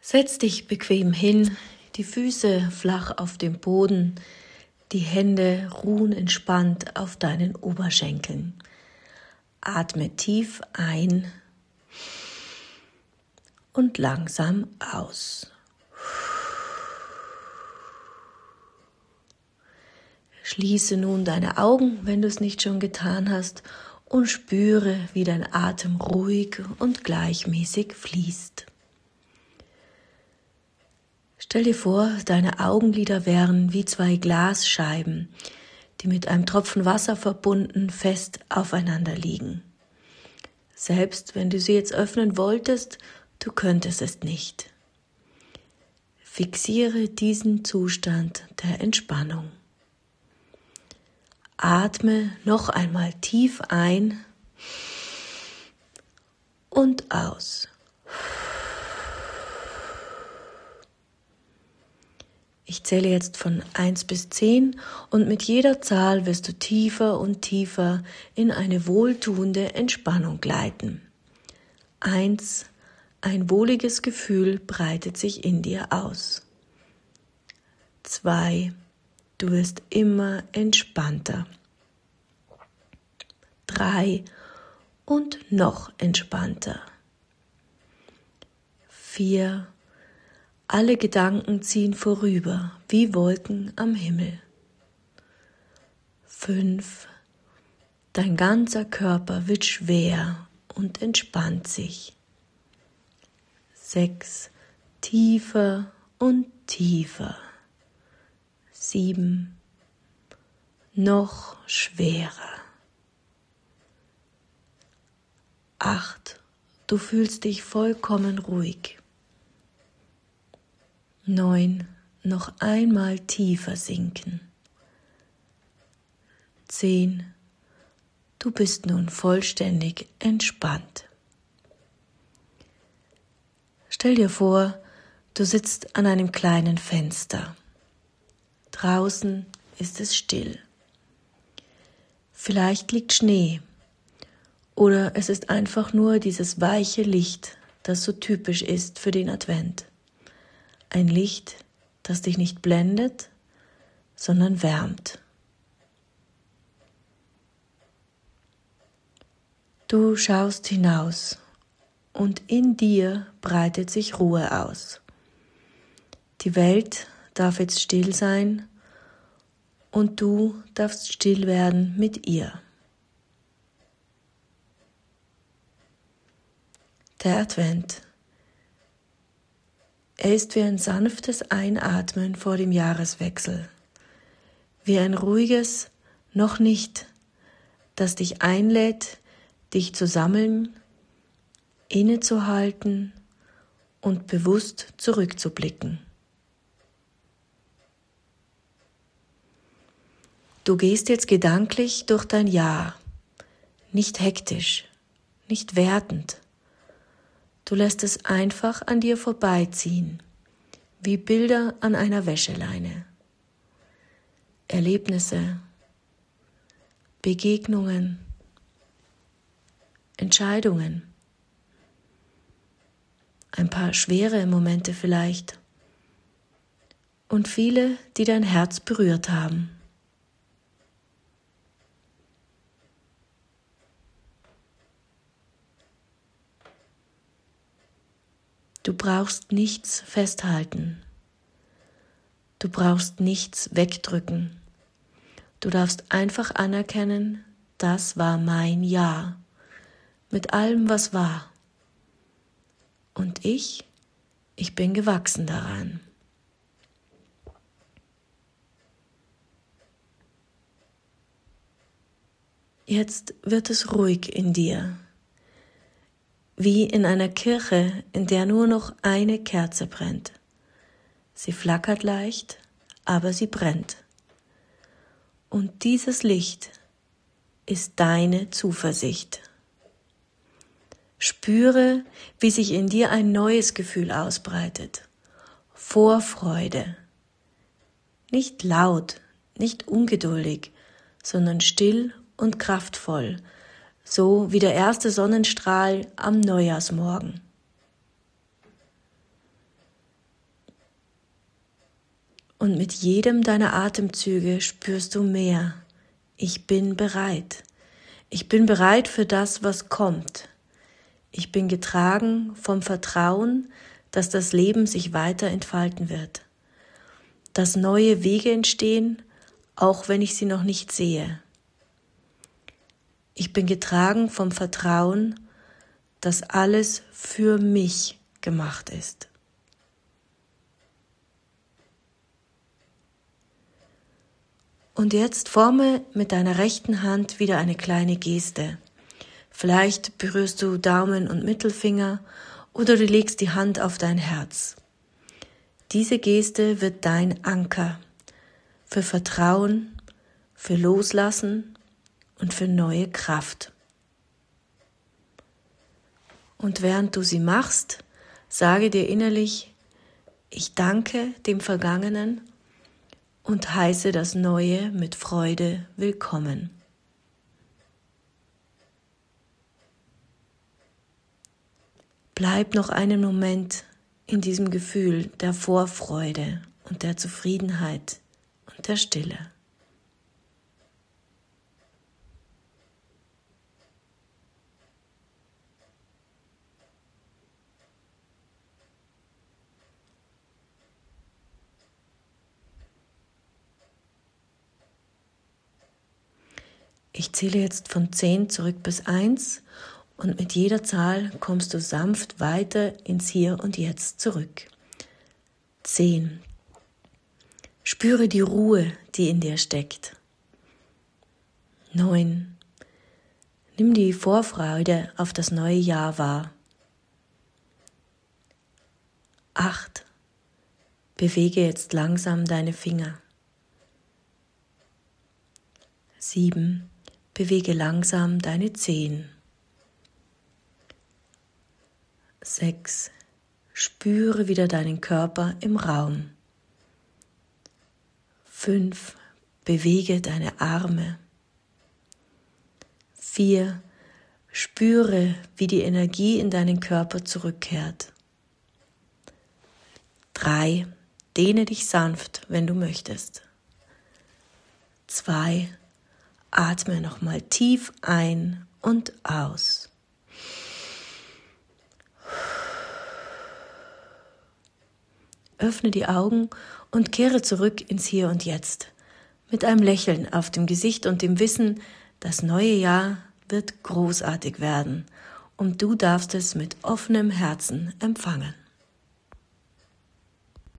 Setz dich bequem hin, die Füße flach auf dem Boden, die Hände ruhen entspannt auf deinen Oberschenkeln. Atme tief ein und langsam aus. Schließe nun deine Augen, wenn du es nicht schon getan hast, und spüre, wie dein Atem ruhig und gleichmäßig fließt. Stell dir vor, deine Augenlider wären wie zwei Glasscheiben, die mit einem Tropfen Wasser verbunden fest aufeinander liegen. Selbst wenn du sie jetzt öffnen wolltest, du könntest es nicht. Fixiere diesen Zustand der Entspannung. Atme noch einmal tief ein und aus. Ich zähle jetzt von 1 bis 10 und mit jeder Zahl wirst du tiefer und tiefer in eine wohltuende Entspannung gleiten. 1. Ein wohliges Gefühl breitet sich in dir aus. 2. Du wirst immer entspannter. 3. Und noch entspannter. 4. Alle Gedanken ziehen vorüber, wie Wolken am Himmel. 5. Dein ganzer Körper wird schwer und entspannt sich. 6. Tiefer und tiefer. 7. Noch schwerer. 8. Du fühlst dich vollkommen ruhig. 9. Noch einmal tiefer sinken. 10. Du bist nun vollständig entspannt. Stell dir vor, du sitzt an einem kleinen Fenster. Draußen ist es still. Vielleicht liegt Schnee oder es ist einfach nur dieses weiche Licht, das so typisch ist für den Advent. Ein Licht, das dich nicht blendet, sondern wärmt. Du schaust hinaus und in dir breitet sich Ruhe aus. Die Welt darf jetzt still sein und du darfst still werden mit ihr. Der Advent. Er ist wie ein sanftes Einatmen vor dem Jahreswechsel, wie ein ruhiges noch nicht, das dich einlädt, dich zu sammeln, innezuhalten und bewusst zurückzublicken. Du gehst jetzt gedanklich durch dein Jahr, nicht hektisch, nicht wertend. Du lässt es einfach an dir vorbeiziehen, wie Bilder an einer Wäscheleine. Erlebnisse, Begegnungen, Entscheidungen, ein paar schwere Momente vielleicht und viele, die dein Herz berührt haben. Du brauchst nichts festhalten. Du brauchst nichts wegdrücken. Du darfst einfach anerkennen, das war mein Jahr, mit allem, was war. Und ich bin gewachsen daran. Jetzt wird es ruhig in dir. Wie in einer Kirche, in der nur noch eine Kerze brennt. Sie flackert leicht, aber sie brennt. Und dieses Licht ist deine Zuversicht. Spüre, wie sich in dir ein neues Gefühl ausbreitet. Vorfreude. Nicht laut, nicht ungeduldig, sondern still und kraftvoll, so wie der erste Sonnenstrahl am Neujahrsmorgen. Und mit jedem deiner Atemzüge spürst du mehr. Ich bin bereit. Ich bin bereit für das, was kommt. Ich bin getragen vom Vertrauen, dass das Leben sich weiter entfalten wird. Dass neue Wege entstehen, auch wenn ich sie noch nicht sehe. Ich bin getragen vom Vertrauen, dass alles für mich gemacht ist. Und jetzt forme mit deiner rechten Hand wieder eine kleine Geste. Vielleicht berührst du Daumen und Mittelfinger oder du legst die Hand auf dein Herz. Diese Geste wird dein Anker für Vertrauen, für Loslassen und für neue Kraft. Und während du sie machst, sage dir innerlich, ich danke dem Vergangenen und heiße das Neue mit Freude willkommen. Bleib noch einen Moment in diesem Gefühl der Vorfreude und der Zufriedenheit und der Stille. Ich zähle jetzt von 10 zurück bis 1 und mit jeder Zahl kommst du sanft weiter ins Hier und Jetzt zurück. 10. Spüre die Ruhe, die in dir steckt. 9. Nimm die Vorfreude auf das neue Jahr wahr. 8. Bewege jetzt langsam deine Finger. 7. Bewege langsam deine Zehen. 6. Spüre wieder deinen Körper im Raum. 5. Bewege deine Arme. 4. Spüre, wie die Energie in deinen Körper zurückkehrt. 3. Dehne dich sanft, wenn du möchtest. 2. Atme nochmal tief ein und aus. Öffne die Augen und kehre zurück ins Hier und Jetzt. Mit einem Lächeln auf dem Gesicht und dem Wissen, das neue Jahr wird großartig werden und du darfst es mit offenem Herzen empfangen.